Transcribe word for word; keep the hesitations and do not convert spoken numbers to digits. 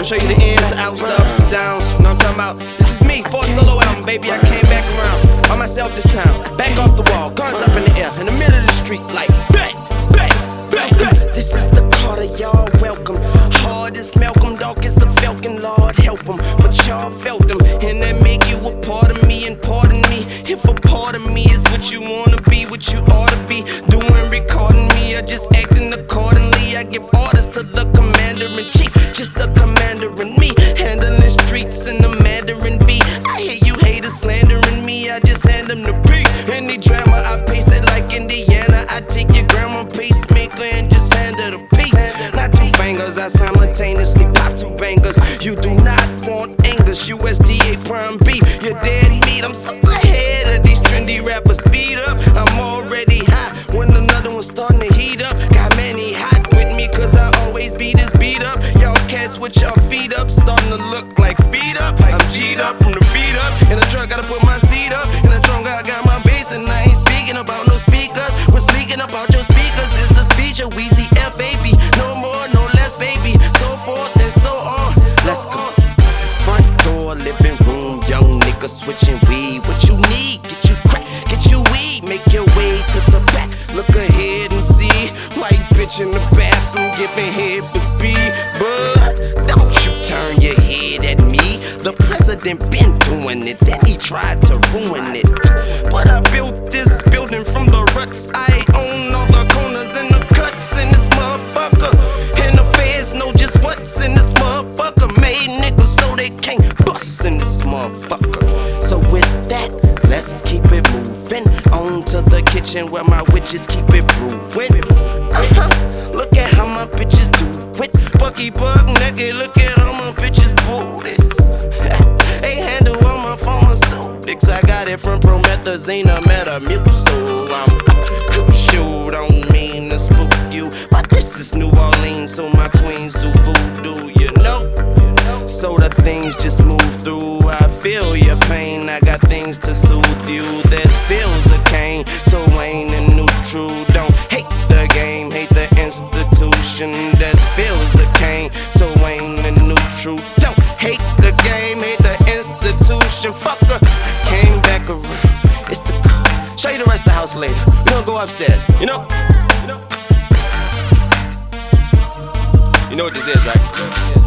show you the ins, the outs, the ups, the downs. You know what I'm talking about? This is me, fourth solo album, baby. I came back around by myself this time. Back off the wall, guns up in the air, in the middle of the street, like bang, bang, bang. This is the Carter, y'all welcome. Hard as Malcolm, dark as the Falcon, Lord help him. But y'all felt him, and that make you a part of me. And pardon me if a part of me is what you wanna be, what you ought to be doing, recording me, or just acting accordingly. I give orders to the commander-in-chief, just the commander in me, handling streets in the Mandarin B. I hear you haters slandering me, I just hand them the beat. Any drama, I pace it like Indiana. I take your grandma pacemaker and just hand her the piece. Not two bangers, I simultaneously pop two bangers. You do not want angers, U S D A Prime B. You're dead meat, I'm so ahead of these trendy rappers. Speed up, I'm already hot when another one's starting to heat up. Got many hot with me, cause I always be this beat up. Y'all cats with y'all feet up, starting to look like feet up. I'm G'd up from the beat up. In the truck, gotta put my seat up. In the trunk, I got my bass, and I ain't speaking about no speakers. What's leaking about your speakers is the speech of Weezy F, baby. No more, no less, baby. So forth and so on. Let's go. Front door, living room, young nigga switching weed. What you need? Get you crack, get you weed. Make your way to the back. Look ahead and see. White bitch in the bathroom giving head for speed. But don't you turn your head at me. The president been doing it, then he tried to ruin it. But I built this building from the ruts. I own all the corners and the cuts in this motherfucker. And the fans know just what's in this motherfucker. Made niggas so they can't bust in this motherfucker. So with that, let's keep it moving on to the kitchen where my witches keep it brewing. Uh-huh. Look at how my bitches do it. Bucky buck naked, look at all my bitches booties. They handle all my pharmaceutics. I got it from promethazine or Metamucil. I'm cool, shoot, don't mean to spook you, but this is New Orleans, so my queens do voodoo, you know. So the things just move through. I feel your pain, I got things to soothe you. There's bills of cane, so ain't a neutral. Don't hate the game, hate the institution. There's bills of cane, so ain't a neutral. Don't hate the game, hate the institution. Fucker, I came back around. It's the car. Show you the rest of the house later. We gonna go upstairs, you know? You know, you know what this is, right?